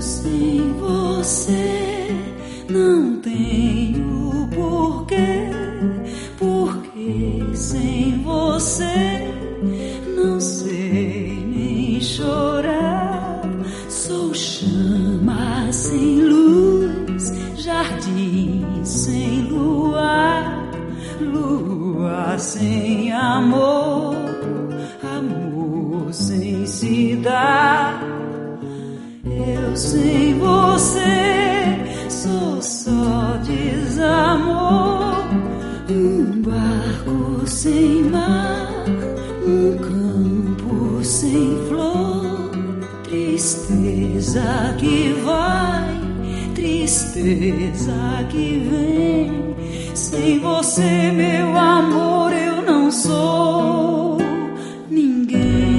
sem você não tenho porquê, porque sem você não sei nem chorar. Sou chama sem luz, jardim sem luar, lua sem amor, amor sem se dar. Eu sem você sou só desamor, um barco sem mar, um campo sem flor, tristeza que vai, tristeza que vem. Sem você, meu amor, eu não sou ninguém.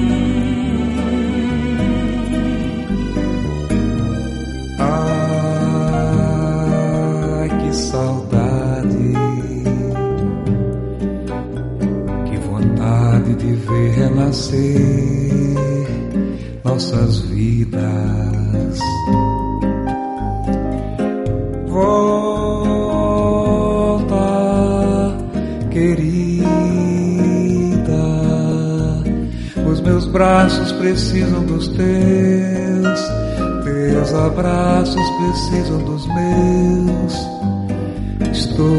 Ai, que saudade, que vontade de ver renascer nossas vidas. Volta, querida, os meus braços precisam dos teus, teus abraços precisam dos meus. Estou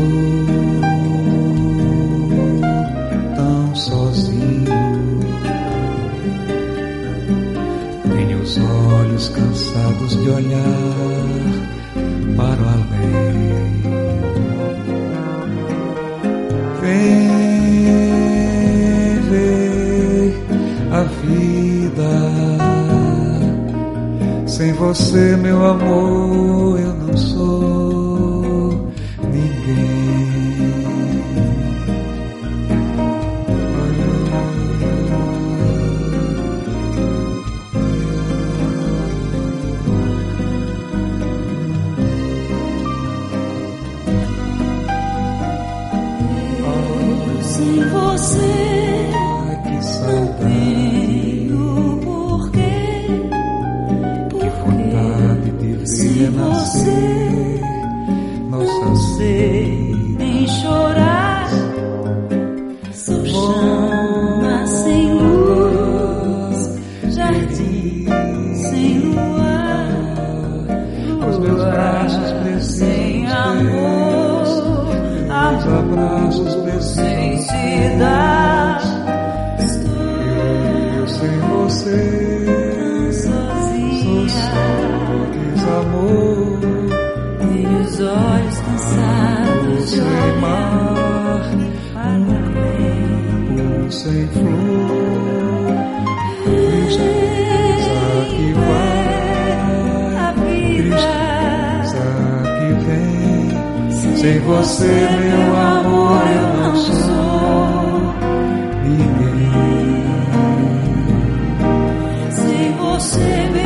tão sozinho, tenho os olhos cansados de olhar para o além. Vem ver a vida. Sem você, meu amor, eu não sou ninguém. Sem você não tenho porquê, porque sem você não sei nem chorar. Sou chama sem luz, jardim sem luar, Os meus braços precisam sem amor, os abraços precisam sem se dar. eu sem você Sozinha, sou desamor. tenho os olhos cansados de Sem olhar mar, para além. sem flor, tristeza que vai, A vida tristeza que vem. Sem você, meu amor, eu não sou ninguém. sem você, meu